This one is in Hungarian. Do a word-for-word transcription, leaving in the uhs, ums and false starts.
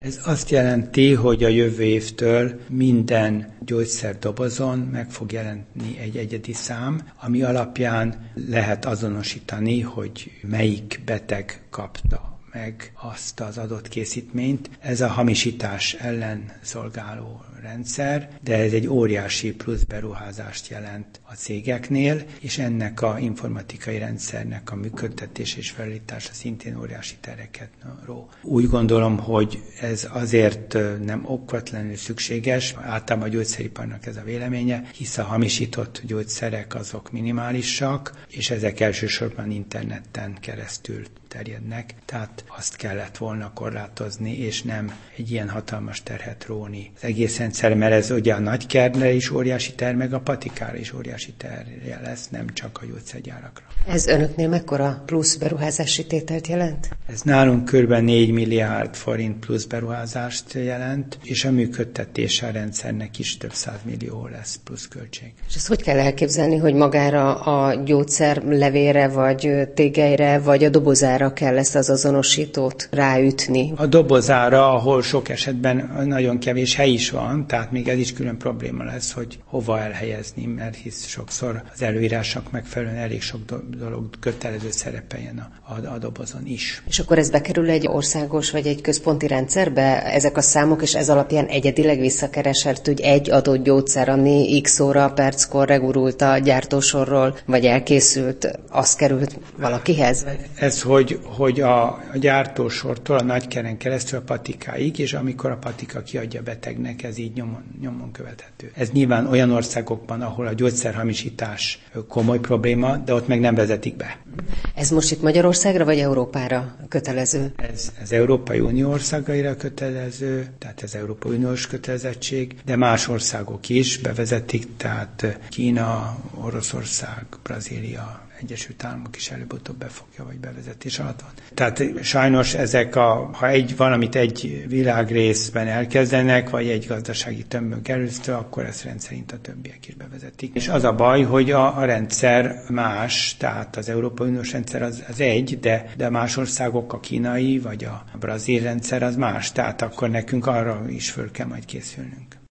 Ez azt jelenti, hogy a jövő évtől minden gyógyszerdobozon meg fog jelenni egy egyedi szám, ami alapján lehet azonosítani, hogy melyik beteg kapta meg azt az adott készítményt. Ez a hamisítás ellen szolgáló rendszer, de ez egy óriási plusz beruházást jelent a cégeknél, és ennek a informatikai rendszernek a működtetés és felállítása szintén óriási tereket ró. Úgy gondolom, hogy ez azért nem okvetlenül szükséges, általában a gyógyszeriparnak ez a véleménye, hisz a hamisított gyógyszerek azok minimálisak, és ezek elsősorban interneten keresztül terjednek, tehát azt kellett volna korlátozni, és nem egy ilyen hatalmas terhet róni az egész rendszer, mert ez ugye a nagykertre is óriási ter, meg a patikára is óriási terje lesz, nem csak a gyógyszergyárakra. Ez önöknél mekkora plusz beruházási tételt jelent? Ez nálunk kb. négy milliárd forint plusz beruházást jelent, és a működtetése a rendszernek is több százmillió lesz plusz költség. És ezt hogy kell elképzelni, hogy magára a gyógyszer levére, vagy tégelyre, vagy a dobozára kell ezt az azonosítót ráütni? A dobozára, ahol sok esetben nagyon kevés hely is van, tehát még ez is külön probléma lesz, hogy hova elhelyezni, mert hisz sokszor az előírások megfelelően elég sok dolog kötelező szerepeljen a, a, a dobozon is. És akkor ez bekerül egy országos vagy egy központi rendszerbe, ezek a számok, és ez alapján egyedileg visszakeresett, hogy egy adott gyógyszer, ami x óra, perckor regurult a gyártósorról, vagy elkészült, az került valakihez? Ez, hogy, hogy a, a gyártósortól a nagykeren keresztül a patikáig, és amikor a patika kiadja betegnek, ez így nyomon, nyomon követhető. Ez nyilván olyan országokban, ahol a gyógyszerhamisítás komoly probléma, de ott meg nem vezetik be. Ez most itt Magyarországra vagy Európára kötelező? Ez az Európai Unió országaira kötelező, tehát ez Európai Uniós kötelezettség, de más országok is bevezetik, tehát Kína, Oroszország, Brazília, Egyesült Államok is előbb-utóbb befogja, vagy bevezetés alatt van. Tehát sajnos ezek a, ha egy valamit egy világrészben elkezdenek, vagy egy gazdasági tömbön keresztül, akkor ezt rendszerint a többiek is bevezetik. És az a baj, hogy a, a rendszer más, tehát az Európai Uniós rendszer az, az egy, de, de más országok, a kínai, vagy a brazil rendszer az más, tehát akkor nekünk arra is föl kell majd készülnünk.